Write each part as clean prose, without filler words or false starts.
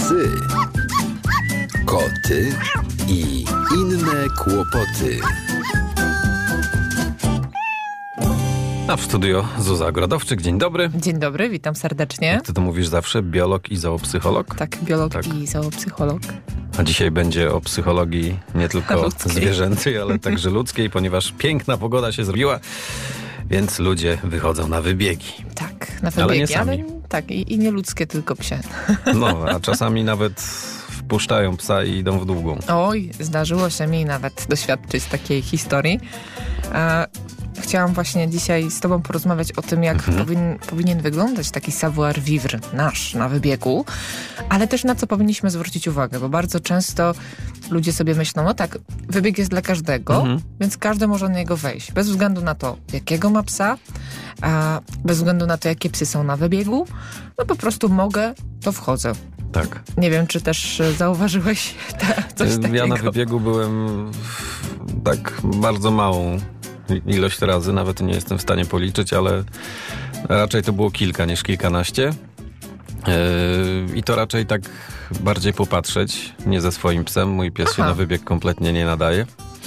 psy, koty i inne kłopoty. A w studio Zuza Grodowczyk. Dzień dobry. Dzień dobry, witam serdecznie. Jak ty to mówisz zawsze? Biolog i zoopsycholog? Tak, biolog i zoopsycholog. A dzisiaj będzie o psychologii nie tylko ludzkiej, zwierzęcej, ale także ludzkiej, ponieważ piękna pogoda się zrobiła, więc ludzie wychodzą na wybiegi. Tak, na wybiegi, ale nie sami. Tak, i nie ludzkie, tylko psie. No, a czasami nawet wpuszczają psa i idą w długą. Oj, zdarzyło się mi nawet doświadczyć takiej historii. Chciałam właśnie dzisiaj z tobą porozmawiać o tym, jak powinien wyglądać taki savoir-vivre nasz na wybiegu, ale też na co powinniśmy zwrócić uwagę, bo bardzo często ludzie sobie myślą, no tak, wybieg jest dla każdego, więc każdy może na niego wejść, bez względu na to, jakiego ma psa, a bez względu na to, jakie psy są na wybiegu, no po prostu mogę, to wchodzę. Tak. Nie wiem, czy też zauważyłeś coś takiego. Ja na wybiegu byłem tak bardzo małą ilość razy, nawet nie jestem w stanie policzyć, ale raczej to było kilka niż kilkanaście. I to raczej tak bardziej popatrzeć, nie ze swoim psem. Mój pies się na wybieg kompletnie nie nadaje,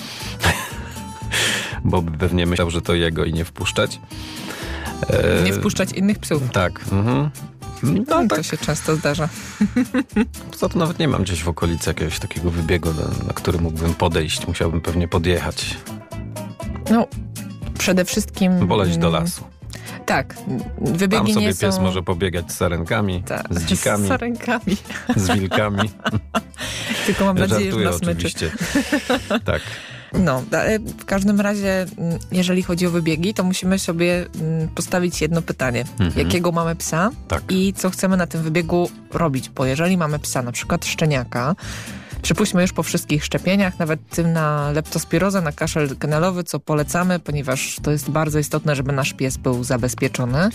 bo by pewnie myślał, że to jego i nie wpuszczać. Nie wpuszczać innych psów. Tak. No, tak. To się często zdarza. Poza tym nawet nie mam gdzieś w okolicy jakiegoś takiego wybiegu, na który mógłbym podejść. Musiałbym pewnie podjechać. No, przede wszystkim... Poleć do lasu. Tak, wybiegi tam sobie nie są... pies może pobiegać z sarenkami, z dzikami, z sarenkami, z wilkami. Tylko mam nadzieję, żartuję, że nas myczy. oczywiście. Tak. No, w każdym razie, jeżeli chodzi o wybiegi, to musimy sobie postawić jedno pytanie. Jakiego mamy psa i co chcemy na tym wybiegu robić? Bo jeżeli mamy psa, na przykład szczeniaka, przypuśćmy już po wszystkich szczepieniach, nawet tym na leptospirozę, na kaszel kennellowy, co polecamy, ponieważ to jest bardzo istotne, żeby nasz pies był zabezpieczony.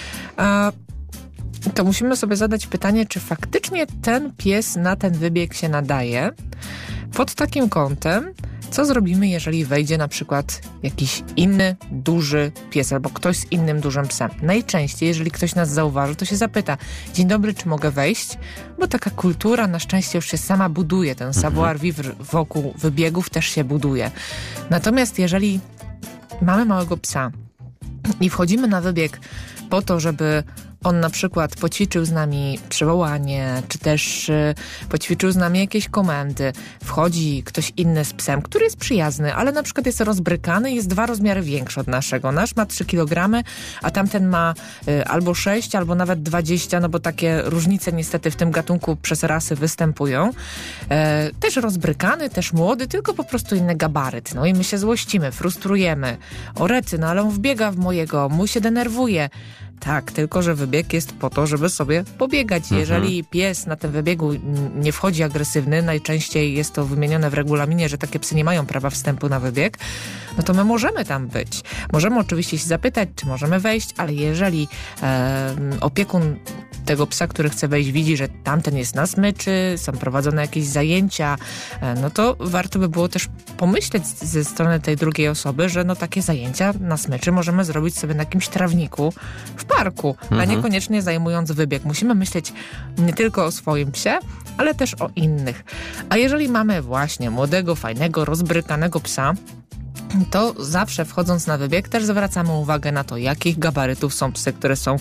To musimy sobie zadać pytanie, czy faktycznie ten pies na ten wybieg się nadaje. Pod takim kątem, co zrobimy, jeżeli wejdzie na przykład jakiś inny, duży pies albo ktoś z innym dużym psem? Najczęściej, jeżeli ktoś nas zauważy, to się zapyta: dzień dobry, czy mogę wejść? Bo taka kultura na szczęście już się sama buduje. Ten savoir-vivre wokół wybiegów też się buduje. Natomiast jeżeli mamy małego psa i wchodzimy na wybieg po to, żeby on na przykład poćwiczył z nami przywołanie, czy też poćwiczył z nami jakieś komendy. Wchodzi ktoś inny z psem, który jest przyjazny, ale na przykład jest rozbrykany i jest 2 rozmiary większy od naszego. Nasz ma 3 kg, a tamten ma albo 6, albo nawet 20, no bo takie różnice niestety w tym gatunku przez rasy występują. Też rozbrykany, też młody, tylko po prostu inny gabaryt. No i my się złościmy, frustrujemy. O rety, no ale on wbiega w mojego, mu się denerwuje. Tak, tylko że wybieg jest po to, żeby sobie pobiegać. Jeżeli pies na tym wybiegu nie wchodzi agresywny, najczęściej jest to wymienione w regulaminie, że takie psy nie mają prawa wstępu na wybieg, no to my możemy tam być. Możemy oczywiście się zapytać, czy możemy wejść, ale jeżeli opiekun tego psa, który chce wejść, widzi, że tamten jest na smyczy, są prowadzone jakieś zajęcia, no to warto by było też pomyśleć ze strony tej drugiej osoby, że no takie zajęcia na smyczy możemy zrobić sobie na jakimś trawniku w parku, a niekoniecznie zajmując wybieg. Musimy myśleć nie tylko o swoim psie, ale też o innych. A jeżeli mamy właśnie młodego, fajnego, rozbrykanego psa, to zawsze wchodząc na wybieg też zwracamy uwagę na to, jakich gabarytów są psy,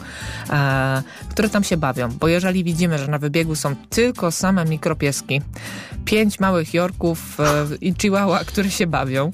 które tam się bawią. Bo jeżeli widzimy, że na wybiegu są tylko same mikropieski, 5 małych Yorków i Chihuahua, które się bawią,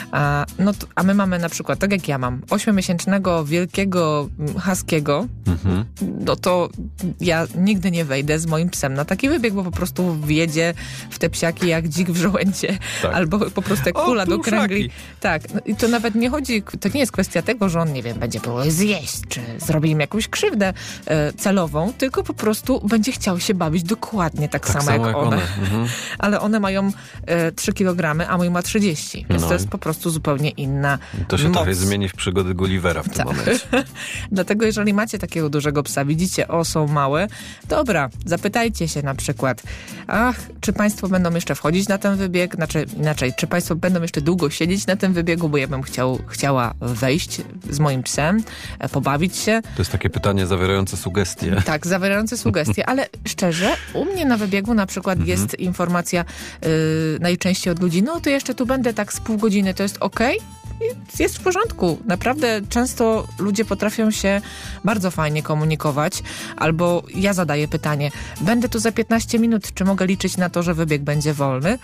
a my mamy na przykład, tak jak ja mam, 8-miesięcznego wielkiego huskiego, no to ja nigdy nie wejdę z moim psem na taki wybieg, bo po prostu wjedzie w te psiaki jak dzik w żołędzie, albo po prostu jak kula do kręgli. Tak, no i to nawet nie chodzi, to nie jest kwestia tego, że on, nie wiem, będzie próbował zjeść, czy zrobi im jakąś krzywdę celową, tylko po prostu będzie chciał się bawić dokładnie tak samo jak one. Ale one mają 3 kg, a mój ma 30, więc to jest po prostu zupełnie inna To się moc. trochę zmieni w przygody Gullivera w tym momencie. Dlatego jeżeli macie takiego dużego psa, widzicie, są małe, dobra, zapytajcie się na przykład, czy państwo będą jeszcze wchodzić na ten wybieg, inaczej, czy państwo będą jeszcze długo siedzieć na tym wybiegu, wybiegu, bo ja bym chciała wejść z moim psem, pobawić się. To jest takie pytanie zawierające sugestie. Tak, zawierające sugestie, ale szczerze, u mnie na wybiegu na przykład jest informacja najczęściej od ludzi, no to jeszcze tu będę tak z pół godziny, to jest okej? Jest w porządku. Naprawdę często ludzie potrafią się bardzo fajnie komunikować, albo ja zadaję pytanie, będę tu za 15 minut, czy mogę liczyć na to, że wybieg będzie wolny?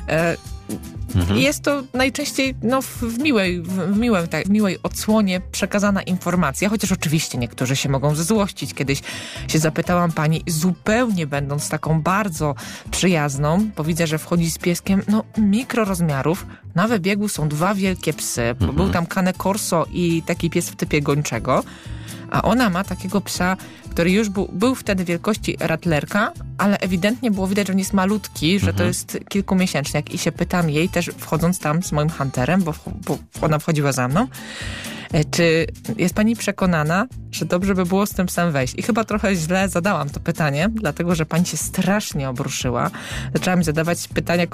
Jest to najczęściej w miłej odsłonie przekazana informacja, chociaż oczywiście niektórzy się mogą zezłościć. Kiedyś się zapytałam pani, zupełnie będąc taką bardzo przyjazną, bo widzę, że wchodzi z pieskiem, mikrorozmiarów. Na wybiegu są 2 wielkie psy. Był tam Cane Corso i taki pies w typie gończego. A ona ma takiego psa, który już był wtedy wielkości rattlerka, ale ewidentnie było widać, że on jest malutki, że to jest kilkumiesięczniak. I się pytam jej też, wchodząc tam z moim hunterem, bo ona wchodziła za mną, czy jest pani przekonana, że dobrze by było z tym psem wejść? I chyba trochę źle zadałam to pytanie, dlatego że pani się strasznie obruszyła. Zaczęła mi zadawać pytania,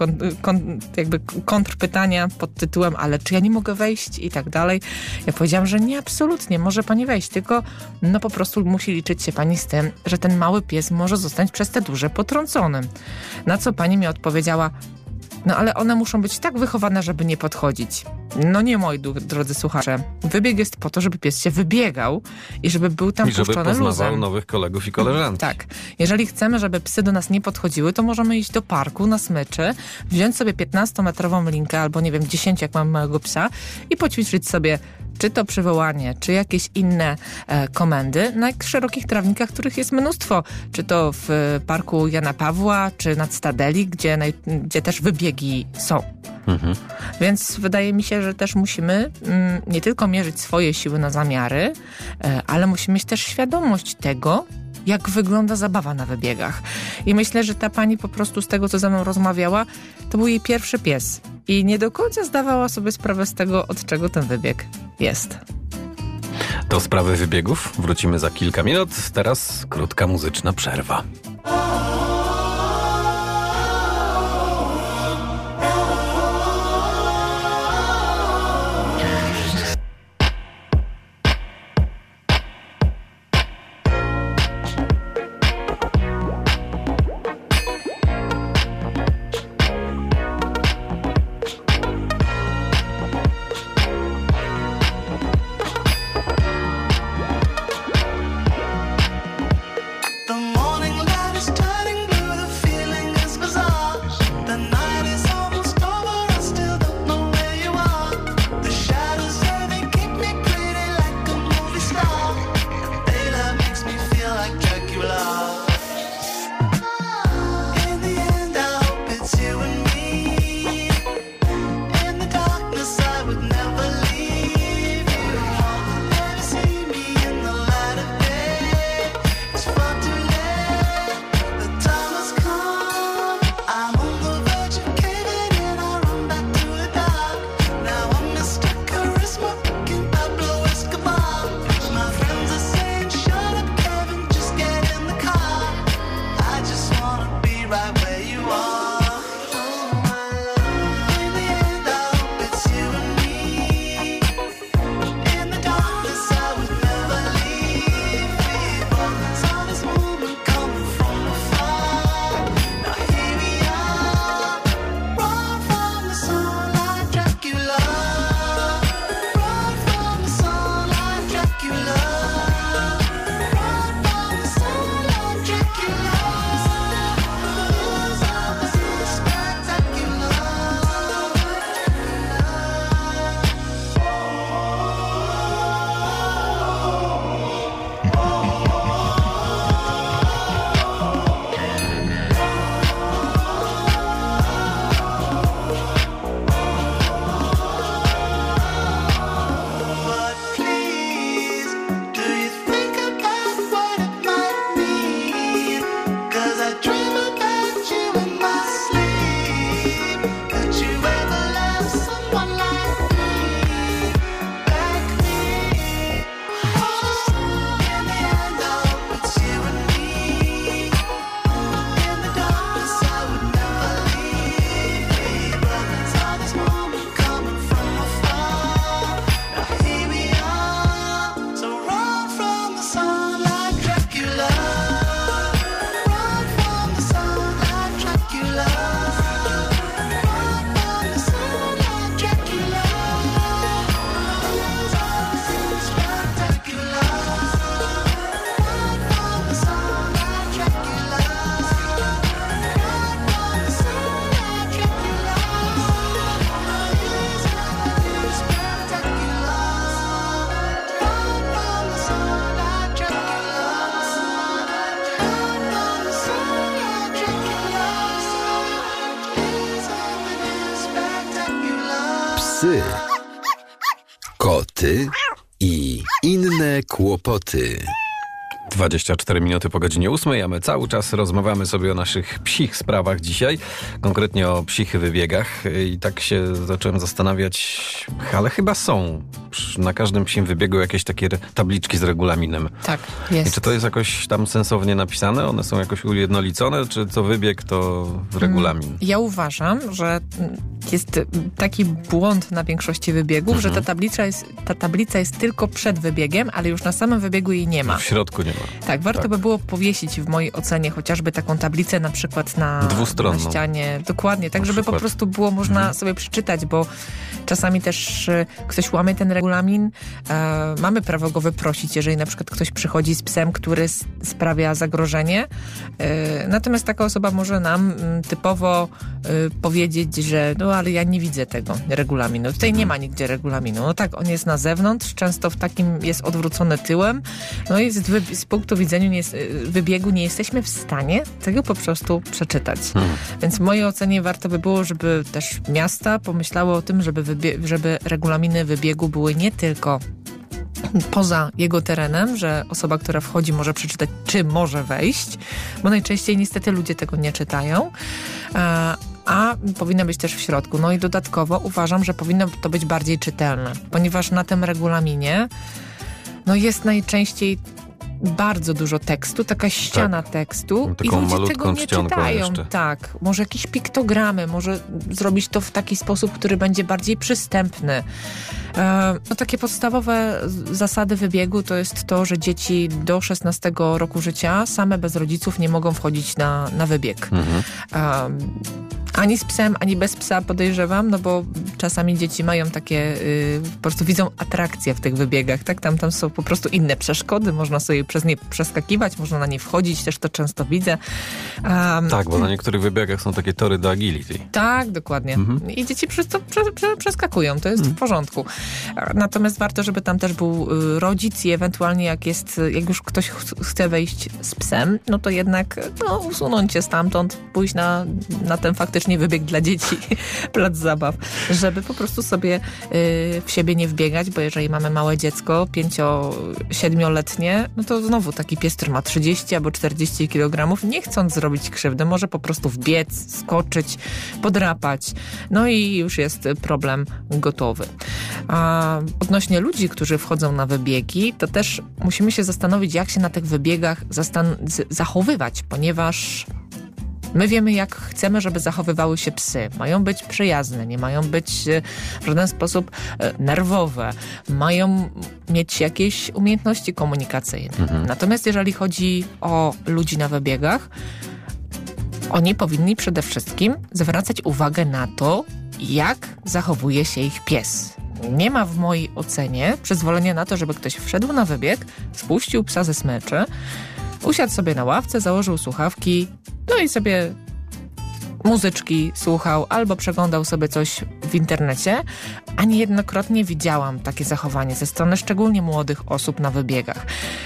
kontrpytania pod tytułem, ale czy ja nie mogę wejść i tak dalej. Ja powiedziałam, że nie, absolutnie, może pani wejść, tylko po prostu musi liczyć się pani z tym, że ten mały pies może zostać przez te duże potrącony. Na co pani mi odpowiedziała, ale one muszą być tak wychowane, żeby nie podchodzić. Nie, moi drodzy słuchacze. Wybieg jest po to, żeby pies się wybiegał i żeby był tam puszczony luzem. I żeby poznawał nowych kolegów i koleżanki. Tak. Jeżeli chcemy, żeby psy do nas nie podchodziły, to możemy iść do parku na smyczy, wziąć sobie 15-metrową linkę albo 10, jak mam małego psa i poćwiczyć sobie czy to przywołanie, czy jakieś inne komendy na szerokich trawnikach, których jest mnóstwo. Czy to w parku Jana Pawła, czy nad Stadeli, gdzie też wybiegi są. Więc wydaje mi się, że też musimy nie tylko mierzyć swoje siły na zamiary, ale musimy mieć też świadomość tego, jak wygląda zabawa na wybiegach. I myślę, że ta pani po prostu z tego, co ze mną rozmawiała, to był jej pierwszy pies. I nie do końca zdawała sobie sprawę z tego, od czego ten wybieg jest. Do sprawy wybiegów wrócimy za kilka minut. Teraz krótka muzyczna przerwa. psy, koty i inne kłopoty. 24 minuty po godzinie 8, a my cały czas rozmawiamy sobie o naszych psich sprawach dzisiaj, konkretnie o psich wybiegach i tak się zacząłem zastanawiać, ale chyba są na każdym psim wybiegu jakieś takie tabliczki z regulaminem. Tak, jest. I czy to jest jakoś tam sensownie napisane? One są jakoś ujednolicone, czy co wybieg to regulamin? Ja uważam, że jest taki błąd na większości wybiegów, że ta tablica jest tylko przed wybiegiem, ale już na samym wybiegu jej nie ma. W środku nie ma. Tak, warto by było powiesić w mojej ocenie chociażby taką tablicę na przykład na ścianie. Dokładnie, tak żeby po prostu było można sobie przeczytać, bo czasami też ktoś łamie ten regulamin. Mamy prawo go wyprosić, jeżeli na przykład ktoś przychodzi z psem, który sprawia zagrożenie. Natomiast taka osoba może nam typowo powiedzieć, że no ale ja nie widzę tego regulaminu. Tutaj nie ma nigdzie regulaminu. No tak, on jest na zewnątrz, często w takim jest odwrócony tyłem. No i z punktu widzenia wybiegu nie jesteśmy w stanie tego po prostu przeczytać. Więc w mojej ocenie warto by było, żeby też miasta pomyślały o tym, żeby regulaminy wybiegu były nie tylko poza jego terenem, że osoba, która wchodzi, może przeczytać, czy może wejść, bo najczęściej niestety ludzie tego nie czytają, a powinno być też w środku. No i dodatkowo uważam, że powinno to być bardziej czytelne, ponieważ na tym regulaminie jest najczęściej bardzo dużo tekstu, taka ściana tekstu i ludzie tego nie czytają. Jeszcze. Tak, może jakieś piktogramy, może zrobić to w taki sposób, który będzie bardziej przystępny. Takie podstawowe zasady wybiegu to jest to, że dzieci do 16 roku życia same bez rodziców nie mogą wchodzić na wybieg. Ani z psem, ani bez psa podejrzewam, no bo czasami dzieci mają takie, po prostu widzą atrakcje w tych wybiegach, tak? Tam są po prostu inne przeszkody, można sobie przez nie przeskakiwać, można na nie wchodzić, też to często widzę. Tak, bo na niektórych wybiegach są takie tory do agility. Tak, dokładnie. I dzieci przez to przeskakują, to jest w porządku. Natomiast warto, żeby tam też był rodzic i ewentualnie jak już ktoś chce wejść z psem, no to jednak usunąć się stamtąd, pójść na ten faktycznie wybieg dla dzieci, plac zabaw, żeby po prostu sobie w siebie nie wbiegać, bo jeżeli mamy małe dziecko, 5-7-letnie, no to znowu taki pies, który ma 30 albo 40 kg, nie chcąc zrobić krzywdy, może po prostu wbiec, skoczyć, podrapać, no i już jest problem gotowy. A odnośnie ludzi, którzy wchodzą na wybiegi, to też musimy się zastanowić, jak się na tych wybiegach zachowywać, ponieważ my wiemy, jak chcemy, żeby zachowywały się psy. Mają być przyjazne, nie mają być w żaden sposób nerwowe. Mają mieć jakieś umiejętności komunikacyjne. Natomiast jeżeli chodzi o ludzi na wybiegach, oni powinni przede wszystkim zwracać uwagę na to, jak zachowuje się ich pies. Nie ma w mojej ocenie przyzwolenia na to, żeby ktoś wszedł na wybieg, spuścił psa ze smyczy, usiadł sobie na ławce, założył słuchawki, no i sobie muzyczki słuchał albo przeglądał sobie coś w internecie, a niejednokrotnie widziałam takie zachowanie ze strony szczególnie młodych osób na wybiegach.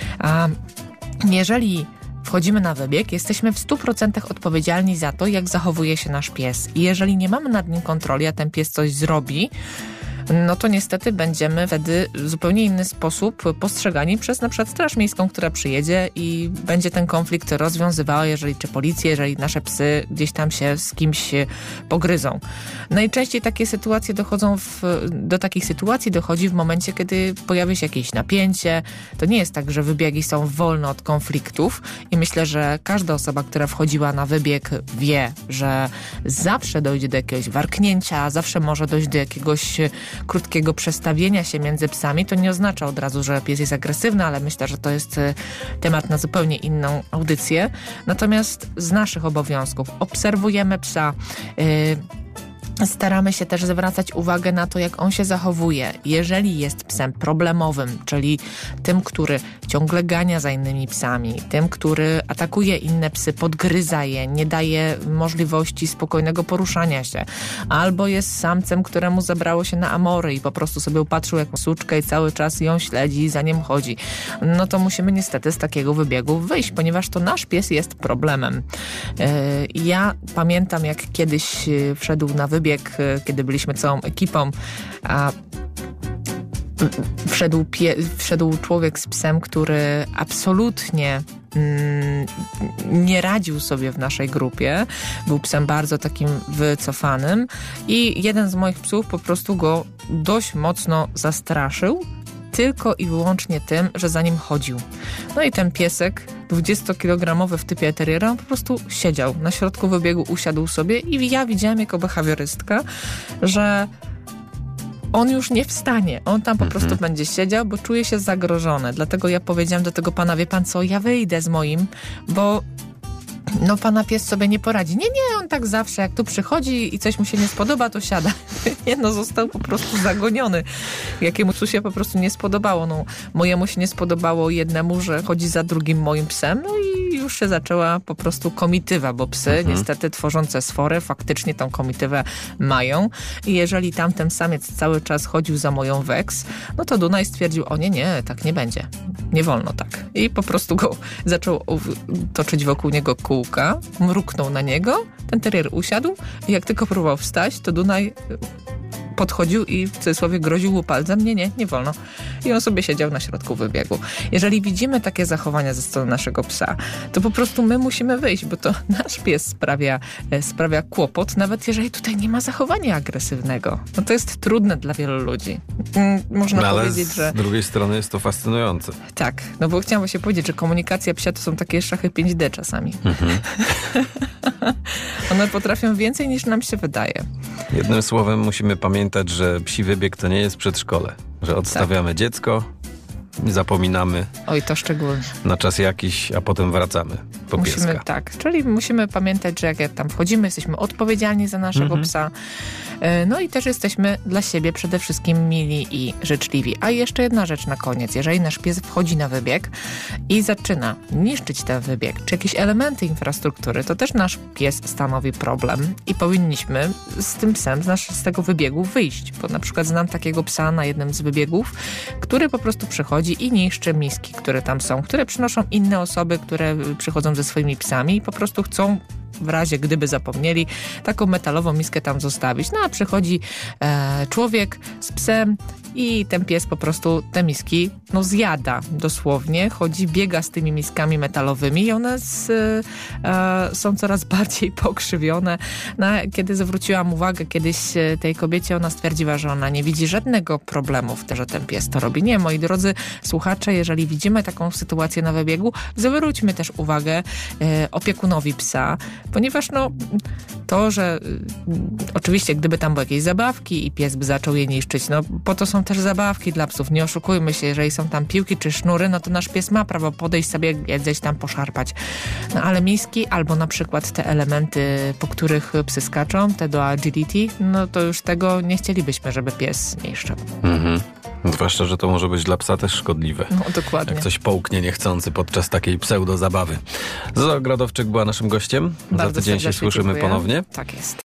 Jeżeli wchodzimy na wybieg, jesteśmy w 100% odpowiedzialni za to, jak zachowuje się nasz pies. I jeżeli nie mamy nad nim kontroli, a ten pies coś zrobi, no to niestety będziemy wtedy w zupełnie inny sposób postrzegani przez na przykład Straż Miejską, która przyjedzie i będzie ten konflikt rozwiązywała, czy policję, jeżeli nasze psy gdzieś tam się z kimś pogryzą. Najczęściej takie sytuacje do takich sytuacji dochodzi w momencie, kiedy pojawia się jakieś napięcie. To nie jest tak, że wybiegi są wolne od konfliktów i myślę, że każda osoba, która wchodziła na wybieg, wie, że zawsze dojdzie do jakiegoś warknięcia, zawsze może dojść do jakiegoś krótkiego przestawienia się między psami. To nie oznacza od razu, że pies jest agresywny, ale myślę, że to jest temat na zupełnie inną audycję. Natomiast z naszych obowiązków obserwujemy psa, staramy się też zwracać uwagę na to, jak on się zachowuje. Jeżeli jest psem problemowym, czyli tym, który ciągle gania za innymi psami, tym, który atakuje inne psy, podgryza je, nie daje możliwości spokojnego poruszania się, albo jest samcem, któremu zabrało się na amory i po prostu sobie upatrzył jakąś suczkę i cały czas ją śledzi i za nią chodzi, no to musimy niestety z takiego wybiegu wyjść, ponieważ to nasz pies jest problemem. Ja pamiętam, jak kiedyś wszedł na wybieg, kiedy byliśmy całą ekipą, a wszedł człowiek z psem, który absolutnie nie radził sobie w naszej grupie. Był psem bardzo takim wycofanym i jeden z moich psów po prostu go dość mocno zastraszył, tylko i wyłącznie tym, że za nim chodził. No i ten piesek 20-kilogramowy w typie teriera, on po prostu siedział na środku wybiegu, usiadł sobie i ja widziałem jako behawiorystka, że on już nie wstanie. On tam po prostu będzie siedział, bo czuje się zagrożony. Dlatego ja powiedziałam do tego pana, wie pan co, ja wyjdę z moim, bo no pana pies sobie nie poradzi. Nie, on tak zawsze, jak tu przychodzi i coś mu się nie spodoba, to siada. Nie, no został po prostu zagoniony. Jakiemu psu się po prostu nie spodobało. No, mojemu się nie spodobało jednemu, że chodzi za drugim moim psem, no i już się zaczęła po prostu komitywa, bo psy niestety tworzące sfory faktycznie tą komitywę mają i jeżeli tamten samiec cały czas chodził za moją Wex, no to Dunaj stwierdził, o nie, tak nie będzie. Nie wolno tak. I po prostu go zaczął toczyć wokół niego kółka, mruknął na niego, ten terrier usiadł i jak tylko próbował wstać, to Dunaj podchodził i w cudzysłowie groził mu palcem, nie wolno. I on sobie siedział na środku wybiegu. Jeżeli widzimy takie zachowania ze strony naszego psa, to po prostu my musimy wyjść, bo to nasz pies sprawia kłopot, nawet jeżeli tutaj nie ma zachowania agresywnego. No to jest trudne dla wielu ludzi. Można powiedzieć, że... z drugiej strony jest to fascynujące. Tak, no bo chciałam właśnie powiedzieć, że komunikacja psia to są takie szachy 5D czasami. One potrafią więcej niż nam się wydaje. Jednym słowem musimy pamiętać, że psi wybieg to nie jest przedszkole. Że odstawiamy dziecko, zapominamy. Oj, to szczególnie. Na czas jakiś, a potem wracamy po pieska. Tak, czyli musimy pamiętać, że jak tam wchodzimy, jesteśmy odpowiedzialni za naszego psa. No i też jesteśmy dla siebie przede wszystkim mili i życzliwi. A jeszcze jedna rzecz na koniec. Jeżeli nasz pies wchodzi na wybieg i zaczyna niszczyć ten wybieg, czy jakieś elementy infrastruktury, to też nasz pies stanowi problem i powinniśmy z tym psem z tego wybiegu wyjść. Bo na przykład znam takiego psa na jednym z wybiegów, który po prostu przychodzi i niszczy miski, które tam są, które przynoszą inne osoby, które przychodzą ze swoimi psami i po prostu chcą w razie gdyby zapomnieli taką metalową miskę tam zostawić. No a przychodzi człowiek z psem i ten pies po prostu te miski zjada dosłownie. Biega z tymi miskami metalowymi i one są coraz bardziej pokrzywione. No, kiedy zwróciłam uwagę kiedyś tej kobiecie, ona stwierdziła, że ona nie widzi żadnego problemu w tym, że ten pies to robi. Nie, moi drodzy słuchacze, jeżeli widzimy taką sytuację na wybiegu, zwróćmy też uwagę opiekunowi psa, ponieważ to, że oczywiście gdyby tam były jakieś zabawki i pies by zaczął je niszczyć, po to są też zabawki dla psów. Nie oszukujmy się, jeżeli są tam piłki czy sznury, to nasz pies ma prawo podejść sobie, gdzieś tam poszarpać. Ale miski albo na przykład te elementy, po których psy skaczą, te do agility, to już tego nie chcielibyśmy, żeby pies niszczył. Zwłaszcza, że to może być dla psa też szkodliwe. Dokładnie. Jak coś połknie niechcący podczas takiej pseudo zabawy. Zola Gradowczyk była naszym gościem. Bardzo za tydzień się słyszymy ponownie. Tak jest.